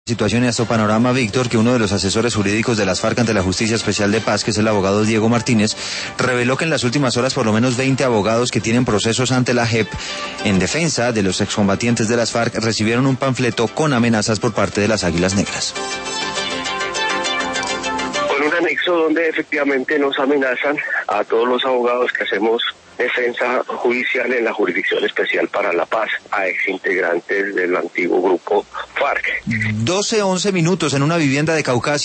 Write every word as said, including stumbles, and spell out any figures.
Situación y a este panorama, Víctor, que uno de los asesores jurídicos de las FARC ante la Justicia Especial de Paz, que es el abogado Diego Martínez, reveló que en las últimas horas por lo menos veinte abogados que tienen procesos ante la J E P en defensa de los excombatientes de las FARC recibieron un panfleto con amenazas por parte de las Águilas Negras. Con un anexo donde efectivamente nos amenazan a todos los abogados que hacemos defensa judicial en la Jurisdicción Especial para la Paz, a exintegrantes del antiguo grupo FARC. doce once minutos en una vivienda de Caucasia.